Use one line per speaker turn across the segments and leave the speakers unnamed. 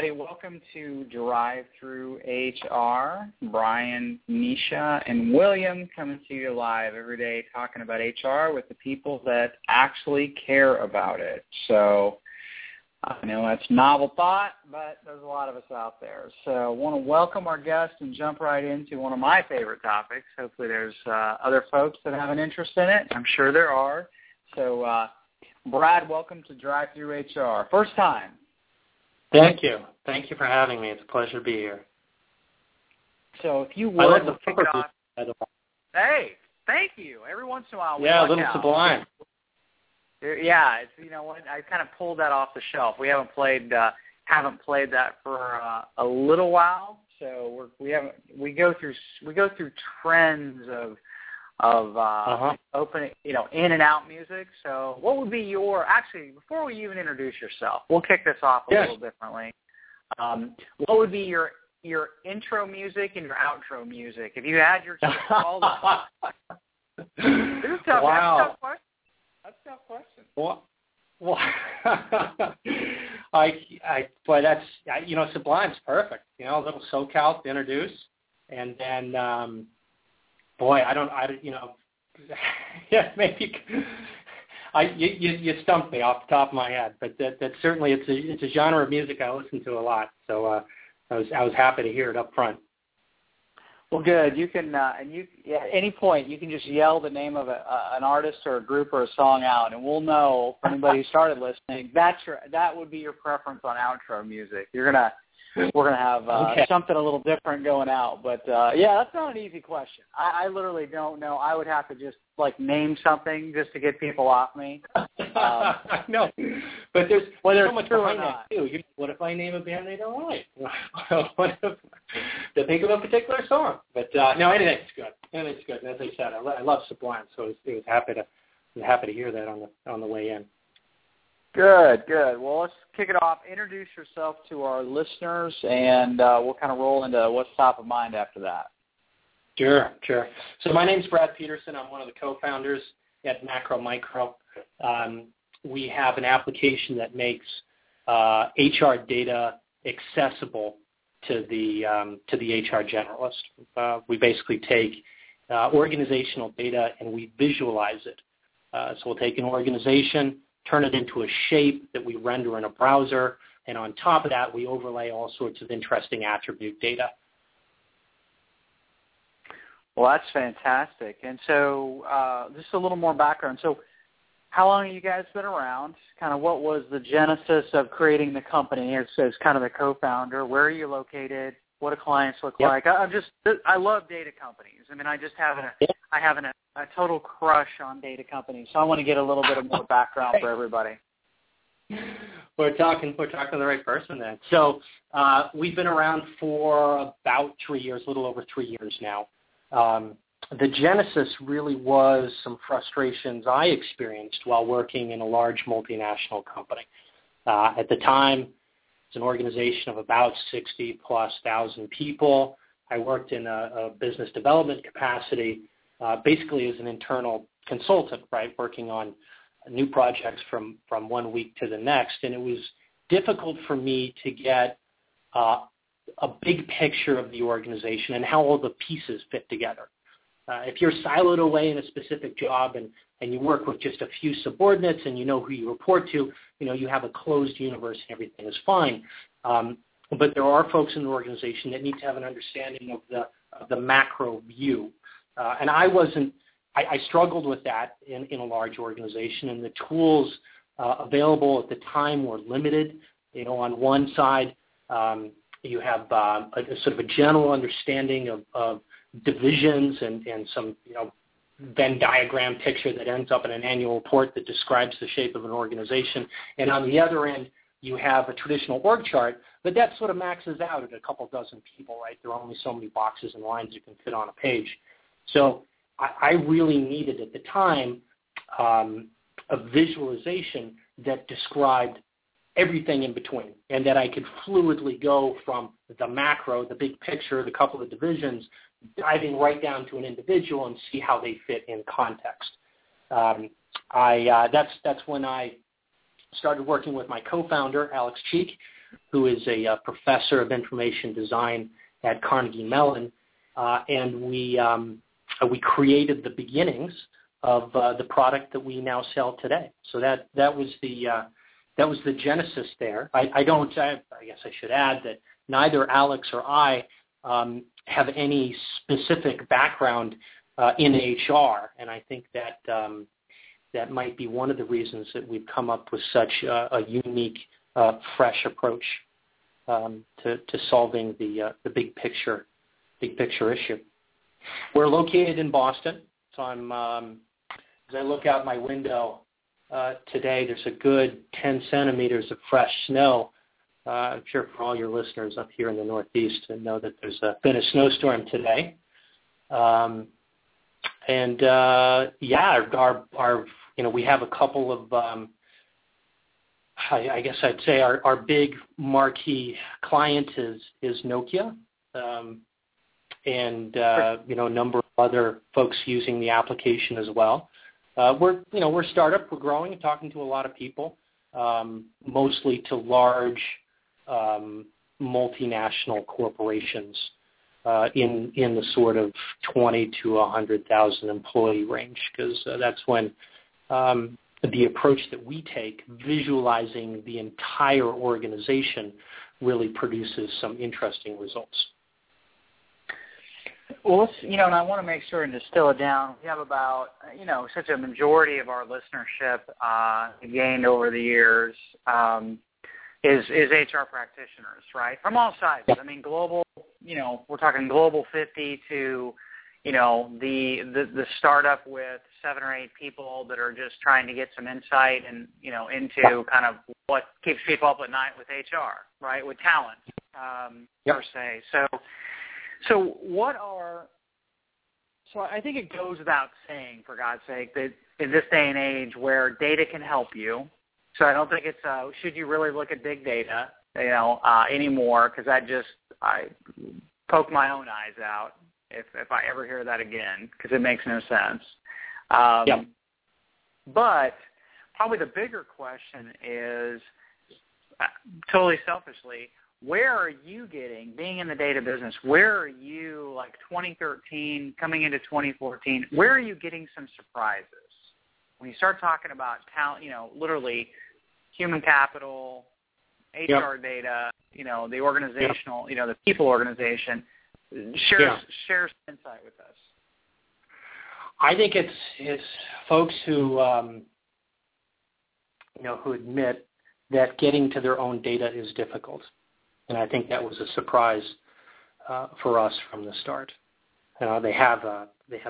everybody. Welcome to Drive Through HR. Brian, Nisha, and William coming to you live every day talking about HR with the people that actually care about it. So I know that's a novel thought, but there's a lot of us out there. So I want to welcome our guests and jump right into one of my favorite topics. Hopefully there's other folks that have an interest in it. I'm sure there are. So Brad, welcome to Drive Through HR. First time.
Thank you. Thank you for having me. It's a pleasure to be here.
So if you would, we'll kick it off. Hey, thank you. Every once in a while,
a little Sublime.
Yeah, it's, you know what? I kind of pulled that off the shelf. We haven't played that for a little while. So we go through trends of opening, in and out music. So what would be actually, before we even introduce yourself, we'll kick this off a little differently. What would be your intro music and your outro music? If you had your all the This is tough.
Wow.
That's a tough question.
Well, Sublime's perfect. A little SoCal to introduce, and then maybe you stumped me off the top of my head, but that certainly it's a genre of music I listen to a lot. So I was happy to hear it up front.
Well, good. You can at any point you can just yell the name of an artist or a group or a song out, and we'll know for anybody who started listening that would be your preference on outro music. We're gonna have something a little different going out, but that's not an easy question. I literally don't know. I would have to just name something just to get people off me.
No, but there's so much behind that too. What if I name a band they don't like? What if they think of a particular song? But no, anything's good. Anything's good. And as I said, I love Sublime, so I was happy to hear that on the way in.
Good. Well, let's kick it off. Introduce yourself to our listeners, and we'll kind of roll into what's top of mind after that.
Sure. So my name's Brad Peterson. I'm one of the co-founders at Macro Micro. We have an application that makes HR data accessible to the HR generalist. We basically take organizational data and we visualize it. So we'll take an organization, turn it into a shape that we render in a browser, and on top of that, we overlay all sorts of interesting attribute data.
Well, that's fantastic. And so just a little more background. So how long have you guys been around? Kind of what was the genesis of creating the company as kind of the co-founder? Where are you located? What do clients look like? I love data companies. I mean, I have a total crush on data companies. So I want to get a little bit of more background for everybody.
We're talking to the right person then. So we've been around for about 3 years, a little over 3 years now. The genesis really was some frustrations I experienced while working in a large multinational company. At the time, it's an organization of about 60,000+ people. I worked in a business development capacity, basically as an internal consultant, right, working on new projects from 1 week to the next. And it was difficult for me to get a big picture of the organization and how all the pieces fit together. If you're siloed away in a specific job and you work with just a few subordinates and you know who you report to, you have a closed universe and everything is fine. But there are folks in the organization that need to have an understanding of the macro view. And I struggled with that in a large organization, and the tools available at the time were limited. On one side, you have a sort of a general understanding of divisions and some Venn diagram picture that ends up in an annual report that describes the shape of an organization. And on the other end, you have a traditional org chart, but that sort of maxes out at a couple dozen people, right? There are only so many boxes and lines you can fit on a page. So I really needed at the time a visualization that described everything in between, and that I could fluidly go from the macro, the big picture, the couple of divisions, diving right down to an individual and see how they fit in context. That's when I started working with my co-founder, Alex Cheek. who is a professor of information design at Carnegie Mellon, and we created the beginnings of the product that we now sell today. So that was the genesis there. I guess I should add that neither Alex or I have any specific background in HR, and I think that that might be one of the reasons that we've come up with such a unique, fresh approach to solving the big picture issue. We're located in Boston, so as I look out my window today, there's a good 10 centimeters of fresh snow. I'm sure for all your listeners up here in the Northeast to know that there's been a snowstorm today. We have a couple of, I guess I'd say our big marquee client is Nokia, and a number of other folks using the application as well. We're a startup. We're growing and talking to a lot of people, mostly to large multinational corporations in the sort of 20 to 100,000 employee range, because that's when the approach that we take, visualizing the entire organization, really produces some interesting results.
Well, and I want to make sure and distill it down. We have about, such a majority of our listenership gained over the years is HR practitioners, right? From all sizes. I mean, global, we're talking global 50 to, the startup with 7 or 8 people that are just trying to get some insight and, into kind of what keeps people up at night with HR, right? With talent, per se. So I think it goes without saying, for God's sake, that in this day and age where data can help you, so I don't think it's should you really look at big data, anymore, because I poke my own eyes out if I ever hear that again, because it makes no sense. But probably the bigger question is, totally selfishly, where are you being in the data business, where are you, like 2013, coming into 2014, where are you getting some surprises? When you start talking about talent, literally human capital, HR data, the organizational, the people organization, share some insight with us.
I think it's folks who, who admit that getting to their own data is difficult. And I think that was a surprise for us from the start. They have a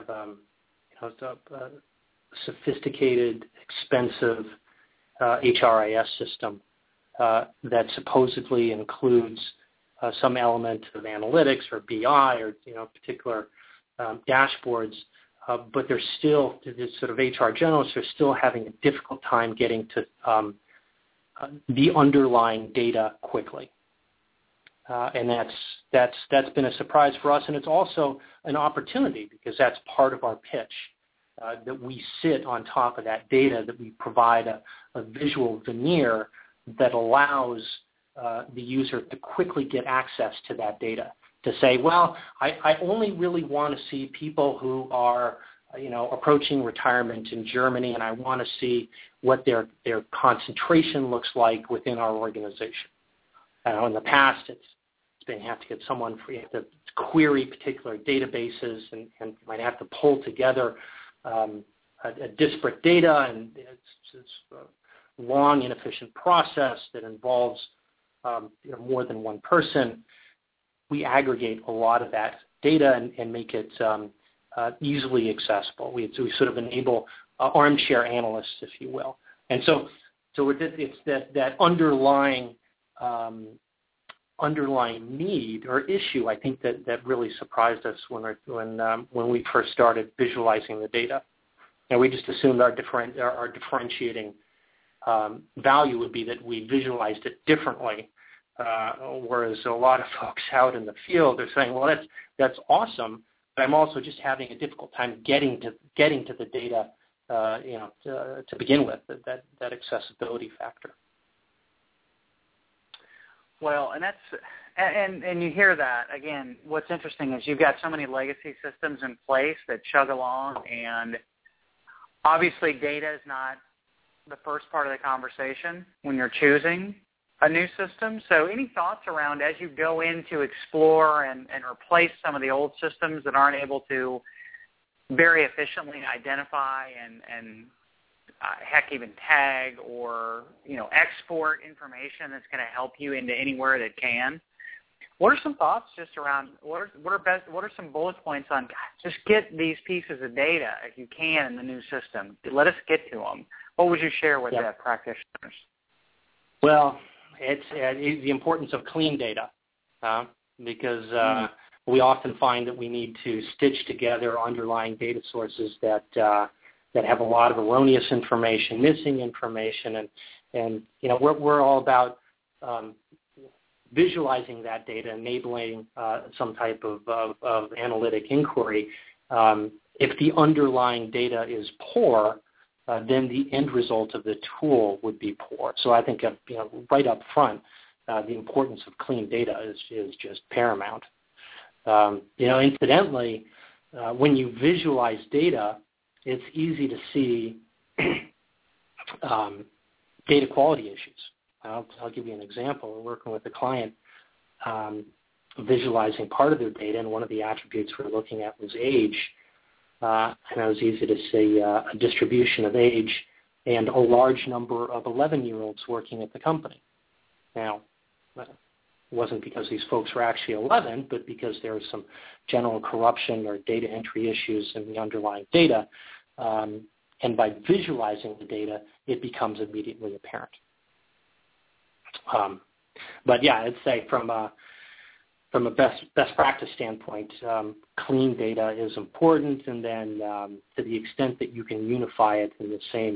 sophisticated, expensive HRIS system that supposedly includes some element of analytics or BI or particular dashboards, but they're still, this sort of HR generalists are still having a difficult time getting to the underlying data quickly. And that's been a surprise for us, and it's also an opportunity because that's part of our pitch, that we sit on top of that data, that we provide a visual veneer that allows the user to quickly get access to that data, to say, well, I only really want to see people who are approaching retirement in Germany, and I want to see what their concentration looks like within our organization. In the past, it's been you have to get someone you have to query particular databases and you might have to pull together a disparate data, and it's a long, inefficient process that involves more than one person. We aggregate a lot of that data and make it easily accessible. We sort of enable armchair analysts, if you will. And so it's that underlying need or issue, I think that really surprised us when we first started visualizing the data. And we just assumed our differentiating value would be that we visualized it differently, whereas a lot of folks out in the field are saying, well, that's awesome, but I'm also just having a difficult time getting to the data, to begin with, that accessibility factor.
Well, and that's and you hear that again. What's interesting is you've got so many legacy systems in place that chug along, and obviously data is not the first part of the conversation when you're choosing a new system. So any thoughts around as you go in to explore and replace some of the old systems that aren't able to very efficiently identify and heck, even tag or, export information that's going to help you into anywhere that can. What are some thoughts just around what are some bullet points on just get these pieces of data if you can in the new system? Let us get to them. What would you share with that practitioners?
Well, it's the importance of clean data because we often find that we need to stitch together underlying data sources that have a lot of erroneous information, missing information, and we're all about visualizing that data, enabling some type of analytic inquiry. If the underlying data is poor, then the end result of the tool would be poor. So I think right up front, the importance of clean data is just paramount. Incidentally, when you visualize data, it's easy to see data quality issues. I'll give you an example. We're working with a client visualizing part of their data, and one of the attributes we're looking at was age. And it was easy to see a distribution of age and a large number of 11-year-olds working at the company. Now, it wasn't because these folks were actually 11, but because there was some general corruption or data entry issues in the underlying data. And by visualizing the data, it becomes immediately apparent. But yeah, I'd say from a best practice standpoint, clean data is important, and then to the extent that you can unify it in the same,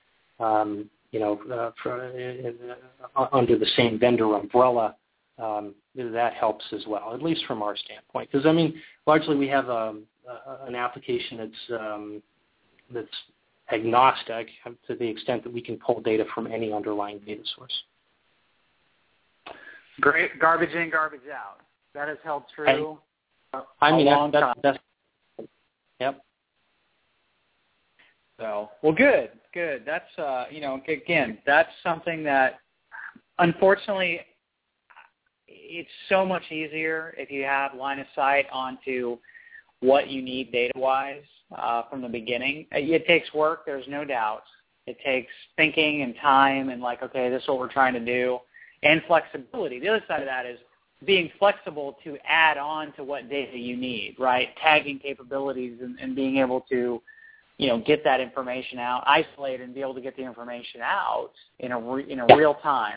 under the same vendor umbrella, that helps as well, at least from our standpoint. Because largely we have an application that's agnostic to the extent that we can pull data from any underlying data source.
Great, garbage in, garbage out. That has held true.
That's yep.
So, well, good. That's again, that's something that, unfortunately, it's so much easier if you have line of sight onto what you need data-wise from the beginning. It takes work. There's no doubt. It takes thinking and time and okay, this is what we're trying to do, and flexibility. The other side of that is being flexible to add on to what data you need, right? Tagging capabilities and being able to, get that information out, isolate and be able to get the information out in a real time.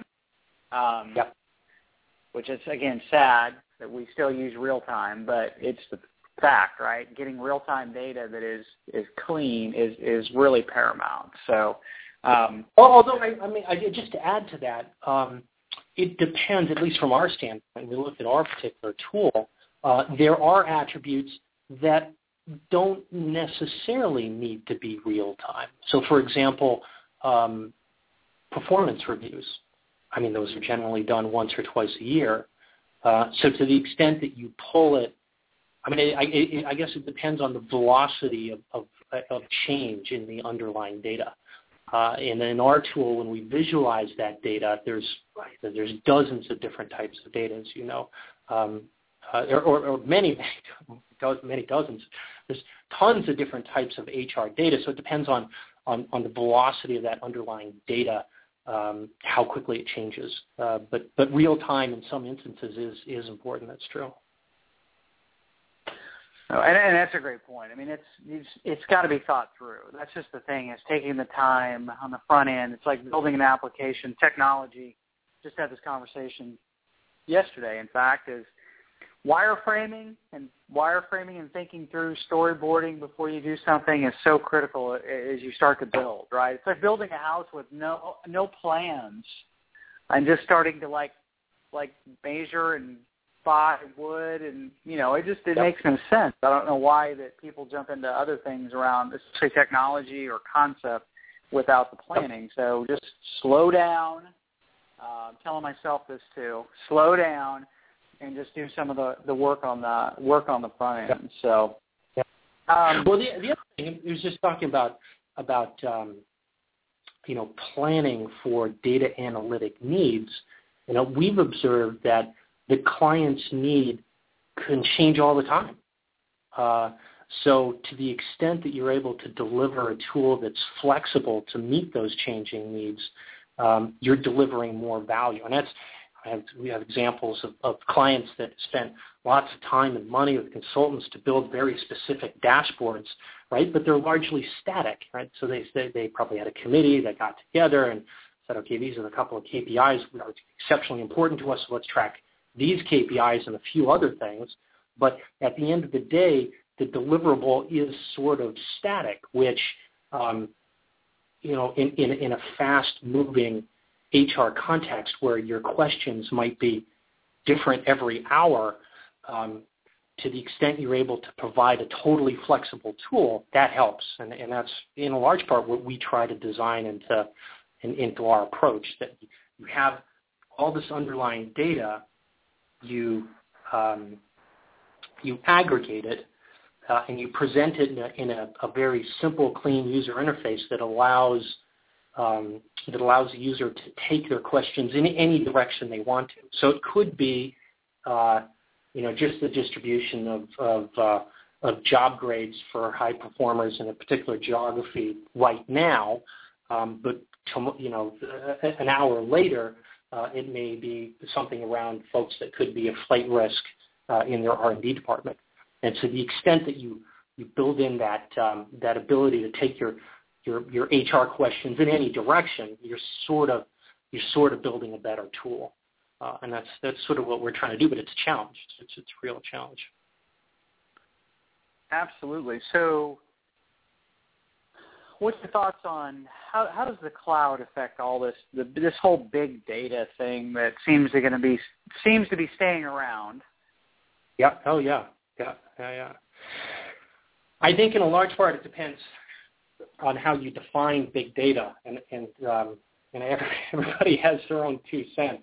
Which is, again, sad that we still use real time, but it's the fact, right? Getting real time data that is clean is really paramount. So,
although just to add to that. It depends, at least from our standpoint. We look at our particular tool. There are attributes that don't necessarily need to be real time. So, for example, performance reviews. Those are generally done once or twice a year. So, to the extent that you pull it, I guess it depends on the velocity of change in the underlying data. And in our tool, when we visualize that data, there's dozens of different types of data, as you know, or many dozens. There's tons of different types of HR data, so it depends on the velocity of that underlying data, how quickly it changes. But real time in some instances is important. That's true.
Oh, and that's a great point. It's got to be thought through. That's just the thing. It's taking the time on the front end. It's like building an application. Technology, just had this conversation yesterday, in fact, is wireframing and thinking through storyboarding before you do something is so critical as you start to build, right? It's like building a house with no plans and just starting to like measure and buy wood, and it makes no sense. I don't know why that people jump into other things around, say, technology or concept without the planning. So just slow down telling myself this too. Slow down and just do some of the work on the front end. So,
well, the other thing he was just talking about planning for data analytic needs. We've observed that the client's need can change all the time. So to the extent that you're able to deliver a tool that's flexible to meet those changing needs, you're delivering more value. And we have examples of clients that spent lots of time and money with consultants to build very specific dashboards, right? But they're largely static, right? So they probably had a committee that got together and said, okay, these are a couple of KPIs that are exceptionally important to us, so let's track these KPIs and a few other things. But at the end of the day, the deliverable is sort of static, which, in a fast-moving HR context where your questions might be different every hour, to the extent you're able to provide a totally flexible tool, that helps. And that's, in a large part, what we try to design into our approach, that you have all this underlying data, you aggregate it, and you present it in a very simple, clean user interface that allows the user to take their questions in any direction they want to. So it could be, just the distribution of job grades for high performers in a particular geography right now, but an hour later, it may be something around folks that could be a flight risk in their R&D department. And to the extent that you build in that ability to take your HR questions in any direction, you're sort of building a better tool, and that's sort of what we're trying to do. But it's a challenge. It's a real challenge.
Absolutely. So, what's your thoughts on how does the cloud affect all this whole big data thing that seems to be staying around?
Yeah. Oh, yeah. Yeah. I think in a large part it depends on how you define big data, and everybody has their own 2 cents.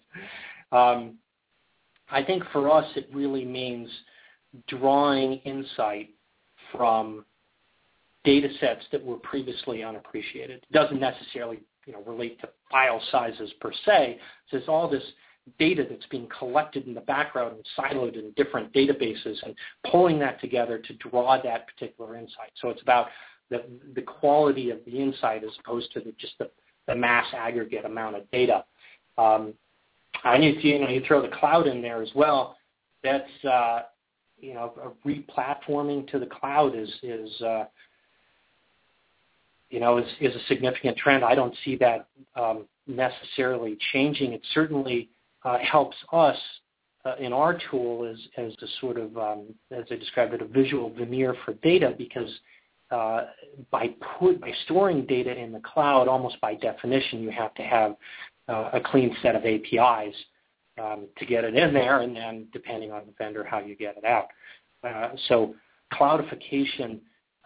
I think for us it really means drawing insight from data sets that were previously unappreciated. It doesn't necessarily relate to file sizes per se. So it's all this data that's being collected in the background and siloed in different databases, and pulling that together to draw that particular insight. So it's about the quality of the insight as opposed to just the mass aggregate amount of data. And you throw the cloud in there as well. That's a replatforming to the cloud is a significant trend. I don't see that necessarily changing. It certainly helps us in our tool as a sort of, as I described it, a visual veneer for data, because by storing data in the cloud, almost by definition, you have to have a clean set of APIs to get it in there, and then depending on the vendor, how you get it out. So cloudification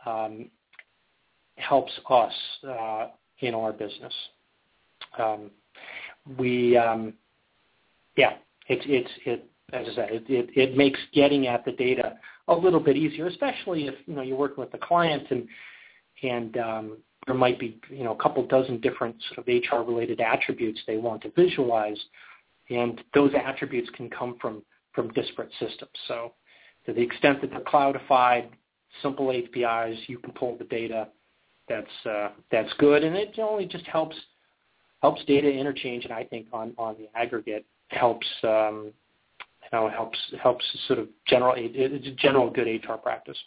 helps us in our business. As I said, it makes getting at the data a little bit easier, especially if you're working with the client and there might be a couple dozen different sort of HR related attributes they want to visualize, and those attributes can come from disparate systems. So to the extent that they're cloudified, simple APIs, you can pull the data. That's good, and it only just helps data interchange, and I think on the aggregate helps sort of it's a general good HR practice.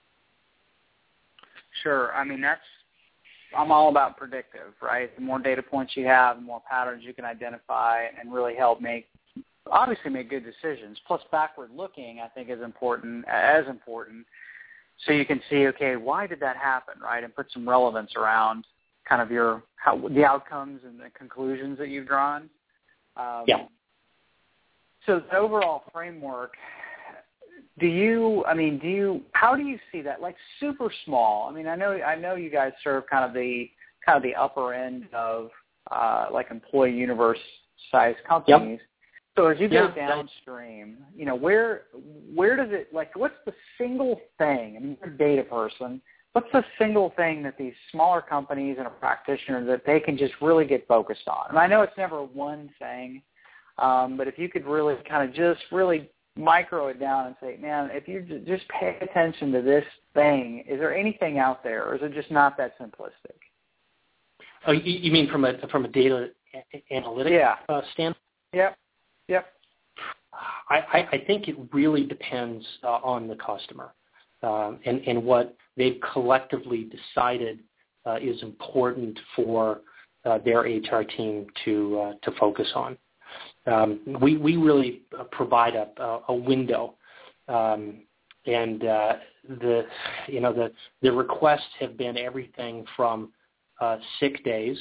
Sure. I mean, I'm all about predictive, right? The more data points you have, the more patterns you can identify and really help make good decisions. Plus, backward looking, I think, is important. So you can see, okay, why did that happen, right? And put some relevance around kind of the outcomes and the conclusions that you've drawn.
Yeah.
So the overall framework, how do you see that? Like super small. I mean, I know you guys serve kind of the upper end of like employee universe size companies.
Yep.
So as you go downstream, where does it, what's the single thing? I mean, you're a data person. What's the single thing that these smaller companies and a practitioner that they can just really get focused on? And I know it's never one thing, but if you could really kind of just really micro it down and say, man, if you just pay attention to this thing, is there anything out there, or is it just not that simplistic?
Oh, you mean from a data analytics standpoint?
Yep.
I think it really depends on the customer and what they've collectively decided is important for their HR team to focus on. We really provide a window, and the requests have been everything from sick days,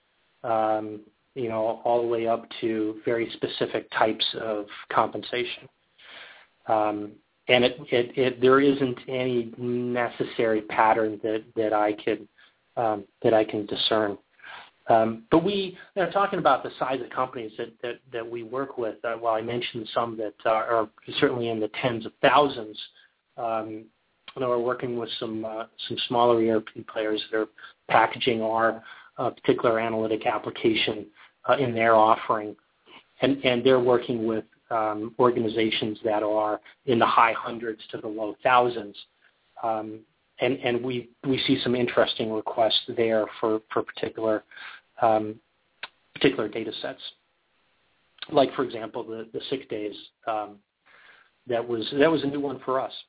all the way up to very specific types of compensation. And there isn't any necessary pattern that I can discern. But we, talking about the size of companies that we work with, while I mentioned some that are certainly in the tens of thousands, we're working with some smaller ERP players that are packaging our particular analytic application in their offering, and they're working with organizations that are in the high hundreds to the low thousands, and we see some interesting requests there for particular data sets, like for example the sick days. That was a new one for us.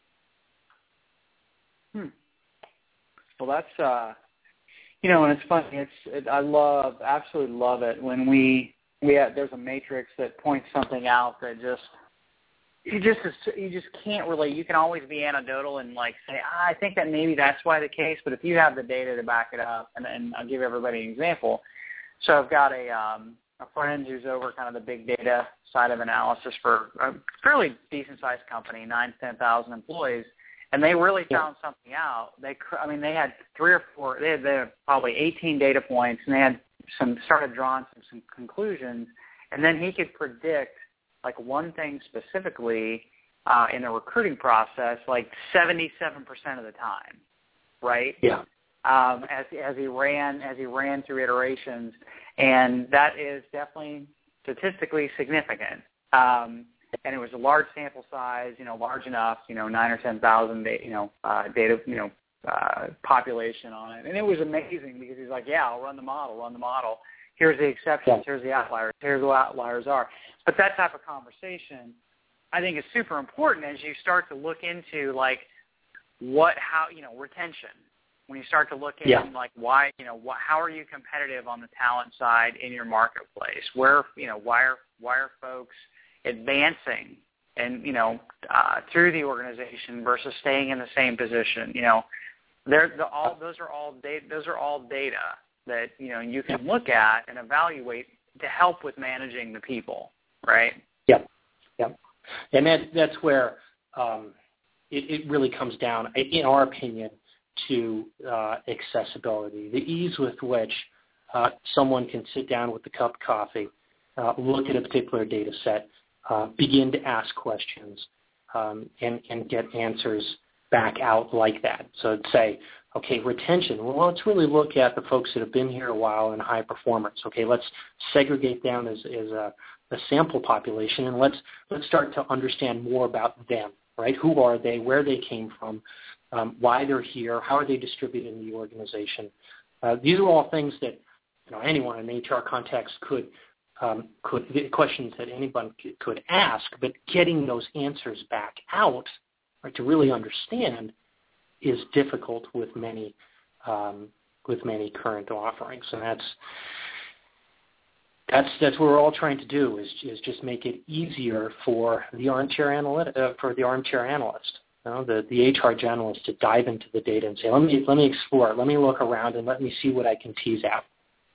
Well, that's and it's funny. I absolutely love it when there's a matrix that points something out that you just can't really. You can always be anecdotal and say, I think that maybe that's why the case. But if you have the data to back it up, and I'll give everybody an example. So I've got a friend who's over kind of the big data side of analysis for a fairly decent sized company, 9,000 to 10,000 employees. And they really found something out. They had 3 or 4. They had probably 18 data points, and they had started drawing some conclusions. And then he could predict one thing specifically in the recruiting process, 77% of the time, right?
Yeah.
As he ran through iterations, and that is definitely statistically significant. And it was a large sample size, large enough, 9 or 10,000, data, population on it. And it was amazing because he's like, yeah, I'll run the model. Here's the exceptions. Here's the outliers. Here's what outliers are. But that type of conversation, I think, is super important as you start to look into retention. When you start to look in why, how are you competitive on the talent side in your marketplace? Why are folks advancing and through the organization versus staying in the same position? Those are all data that you can look at and evaluate to help with managing the people, right?
Yep. And that's where it really comes down, in our opinion, to accessibility, the ease with which someone can sit down with a cup of coffee, look at a particular data set, begin to ask questions, and get answers back out like that. So I'd say, okay, retention. Well, let's really look at the folks that have been here a while and high performers. Okay, let's segregate them as a sample population, and let's start to understand more about them, right? Who are they? Where they came from? Why they're here? How are they distributed in the organization? These are all things that anyone in an HR context could questions that anyone could ask, but getting those answers back out, right, to really understand, is difficult with many current offerings, and that's what we're all trying to do is just make it easier for the armchair analyst, the HR generalist, to dive into the data and say, let me explore it, let me look around, and let me see what I can tease out.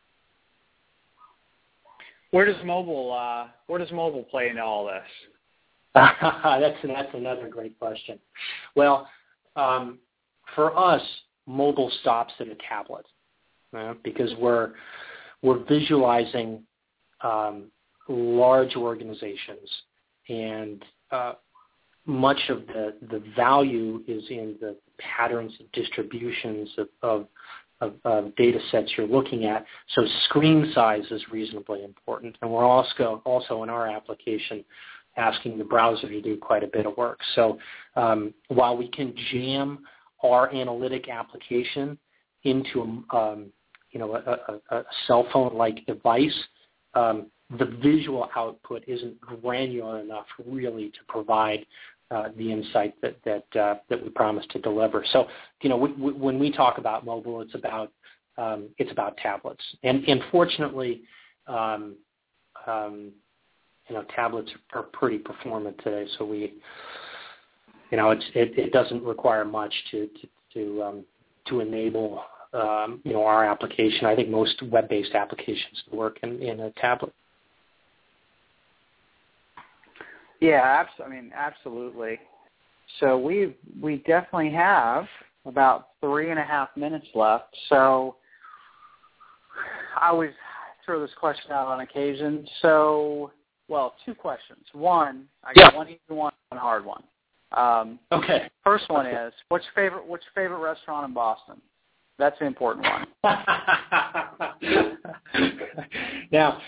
Where does mobile play into all this?
That's another great question. Well, for us, mobile stops at a tablet, because we're visualizing large organizations, and much of the value is in the patterns of distributions of data sets you're looking at. So screen size is reasonably important. And we're also in our application asking the browser to do quite a bit of work. So while we can jam our analytic application into a cell phone-like device, the visual output isn't granular enough really to provide the insight that we promise to deliver. So, when we talk about mobile, it's about tablets, and fortunately, tablets are pretty performant today. So it doesn't require much to enable our application. I think most web-based applications work in a tablet.
Yeah, absolutely. So we definitely have about 3.5 minutes left. So I always throw this question out on occasion. So, two questions. One, I got one easy one, one hard one.
Okay.
First one is, what's your favorite restaurant in Boston? That's the important one.
Now,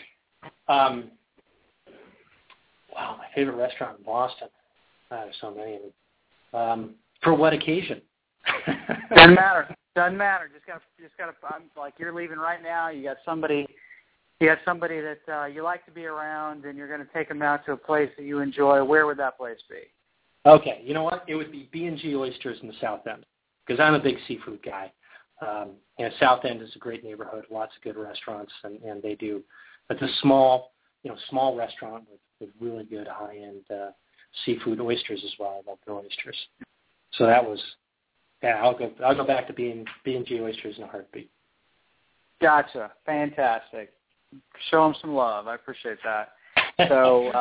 my favorite restaurant in Boston. There's so many of them. For what occasion?
Doesn't matter. Just gotta. Like you're leaving right now. You got somebody that you like to be around, and you're going to take them out to a place that you enjoy. Where would that place be?
Okay, you know what? It would be B&G Oysters in the South End, because I'm a big seafood guy. South End is a great neighborhood, lots of good restaurants, and they do. It's a small restaurant with really good high-end seafood, oysters as well. I love their oysters. So that was, I'll go back to B&G Oysters in a heartbeat.
Gotcha. Fantastic. Show them some love. I appreciate that. So,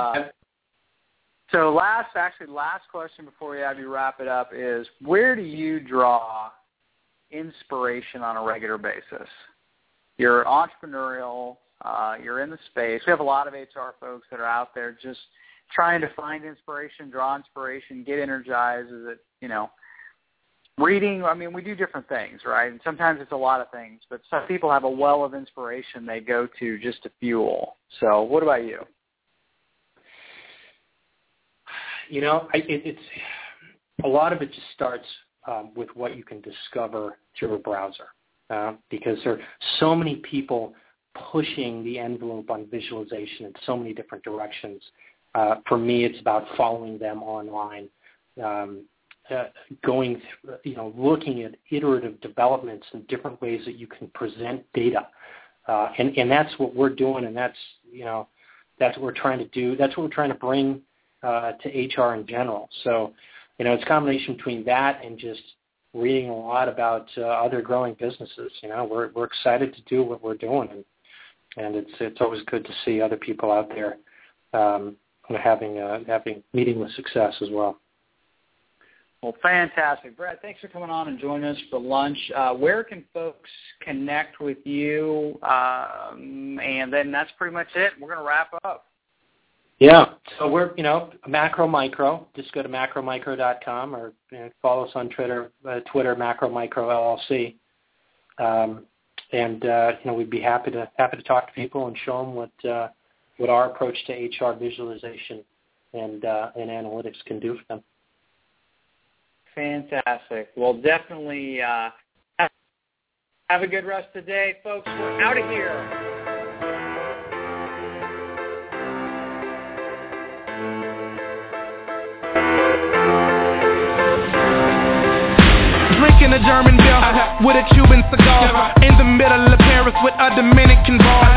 last question before we have you wrap it up is, where do you draw inspiration on a regular basis? You're entrepreneurial. You're in the space. We have a lot of HR folks that are out there just trying to find inspiration, draw inspiration, get energized. Is it, reading? We do different things, right? And sometimes it's a lot of things, but some people have a well of inspiration they go to just to fuel. So what about you?
It's a lot of it just starts with what you can discover through a browser, because there are so many people pushing the envelope on visualization in so many different directions. For me, it's about following them online, going through, looking at iterative developments and different ways that you can present data, and that's what we're doing, and that's what we're trying to do. That's what we're trying to bring to HR in general. So, it's a combination between that and just reading a lot about other growing businesses. We're excited to do what we're doing, and it's always good to see other people out there meeting with success as well.
Well, fantastic. Brett, thanks for coming on and joining us for lunch. Where can folks connect with you? And then that's pretty much it. We're going to wrap up.
Yeah. So we're, Macro Micro. Just go to macromicro.com or follow us on Twitter, Macro Micro LLC. We'd be happy to talk to people and show them what our approach to HR visualization and analytics can do for them.
Fantastic. Well, definitely have a good rest of the day, folks. We're out of here.
Drinking a German beer with a Cuban cigar in the middle of Paris with a Dominican bar.